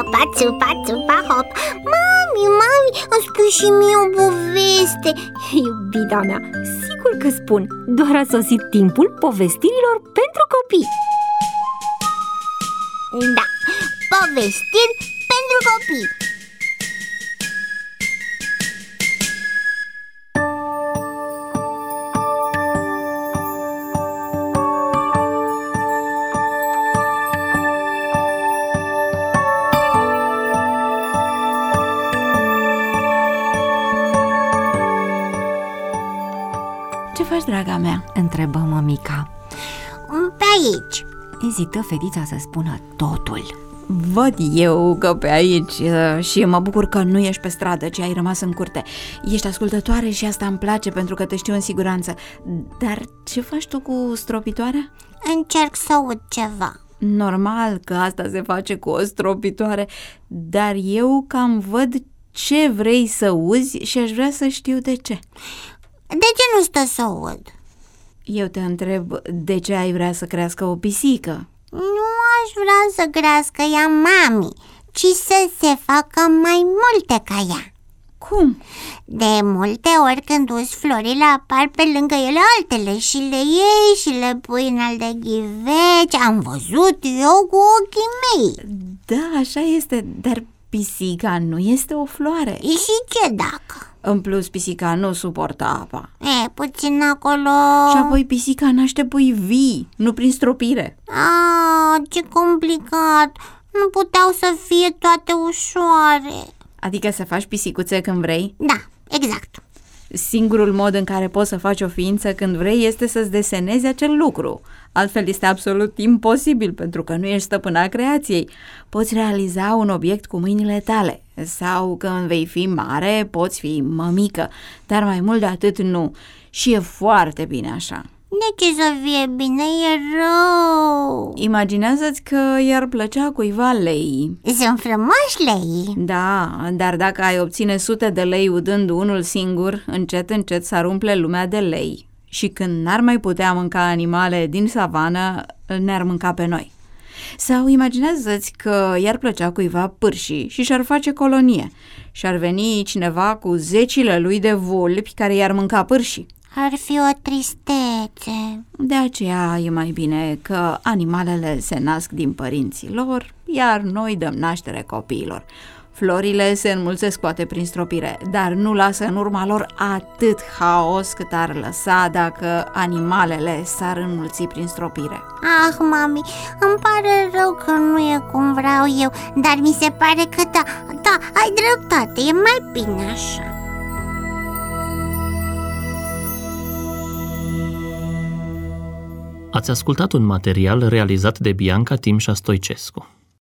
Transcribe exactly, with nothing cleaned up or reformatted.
țupa, țupa, țupa, hop. Mami, mami, îmi spui și mie o poveste. Iubita mea, sigur că spun. Doar a sosit timpul povestirilor pentru copii. Da, povestiri pentru copii. Ce faci, draga mea? Întrebă mămica. Pe aici. Ezită fetița să spună totul. Văd eu că pe aici și mă bucur că nu ești pe stradă, ci ai rămas în curte. Ești ascultătoare și asta îmi place pentru că te știu în siguranță. Dar ce faci tu cu stropitoarea? Încerc să aud ceva. Normal că asta se face cu o stropitoare, dar eu cam văd ce vrei să auzi și aș vrea să știu de ce. De ce nu stă să aud? Eu te întreb de ce ai vrea să crească o pisică. Nu aș vrea să crească ea mami, ci să se facă mai multe ca ea. Cum? De multe ori când uzi florile apar pe lângă ele altele și le iei și le pui în alte ghiveci. Am văzut eu cu ochii mei. Da, așa este, dar pisica nu este o floare. Și ce dacă? În plus, pisica nu suportă apa. E, puțin acolo. Și apoi pisica naște pui vii, nu prin stropire. Ah, ce complicat. Nu puteau să fie toate ușoare. Adică să faci pisicuțe când vrei? Da, exact. Singurul mod în care poți să faci o ființă când vrei este să-ți desenezi acel lucru. Altfel este absolut imposibil, pentru că nu ești stăpâna creației. Poți realiza un obiect cu mâinile tale, sau când vei fi mare, poți fi mămică, dar mai mult de atât nu. Și e foarte bine așa. De ce să fie bine? E rău. Imaginează-ți că i-ar plăcea cuiva lei. Sunt frumoși lei. Da, dar dacă ai obține sute de lei udând unul singur, încet, încet s-ar umple lumea de lei. Și când n-ar mai putea mânca animale din savană, ne-ar mânca pe noi. Sau imaginează-ți că i-ar plăcea cuiva pârșii și și-ar face colonie și ar veni cineva cu zecile lui de vulpi care i-ar mânca pârșii. Ar fi o tristețe. De aceea e mai bine că animalele se nasc din părinții lor, iar noi dăm naștere copiilor. Florile se înmulțesc poate prin stropire, dar nu lasă în urma lor atât haos cât ar lăsa dacă animalele s-ar înmulți prin stropire. Ah, mami, îmi pare rău că nu e cum vreau eu, dar mi se pare că da, da, ai dreptate, e mai bine așa. Ați ascultat un material realizat de Bianca Timșa Stoicescu.